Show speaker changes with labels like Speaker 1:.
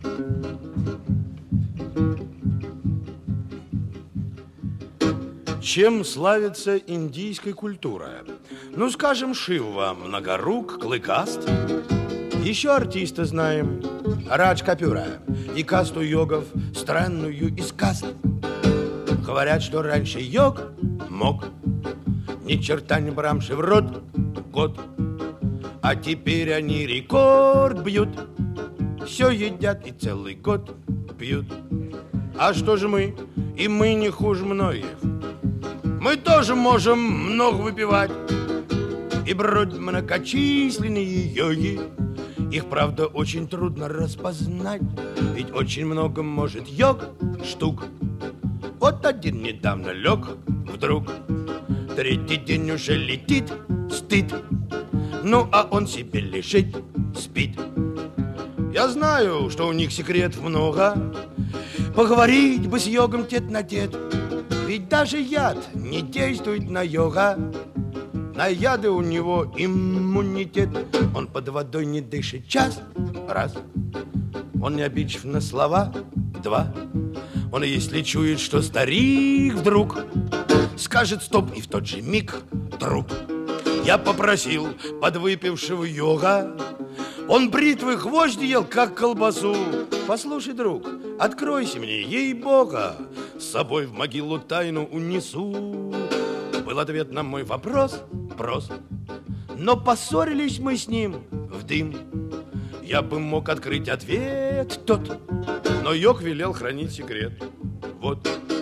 Speaker 1: Чем славится индийская культура? Ну, скажем, Шива многорук, клыкаст. Еще артиста знаем, Радж Капюра, и касту йогов, странную из каст. Говорят, что раньше йог мог ни черта не брамши в рот год, а теперь они рекорд бьют, все едят и целый год пьют. А что же мы? И мы не хуже многих. Мы тоже можем много выпивать и бродить многочисленные йоги. Их, правда, очень трудно распознать, ведь очень много может йог штук. Вот один недавно лег вдруг, третий день уже летит стыд. Ну, а он себе лежит, спит. Я знаю, что у них секретов много, поговорить бы с йогом тет на тет. Ведь даже яд не действует на йога. На яды у него иммунитет. Он под водой не дышит час, раз. Он не обидчив на слова, два. Он, если чует, что старик вдруг скажет стоп, и в тот же миг труп. Я попросил подвыпившего йога, он бритвы гвозди ел, как колбасу. Послушай, друг, откройся мне, ей-бога, с собой в могилу тайну унесу. Был ответ на мой вопрос прост, но поссорились мы с ним в дым. Я бы мог открыть ответ тот, но йог велел хранить секрет. Вот.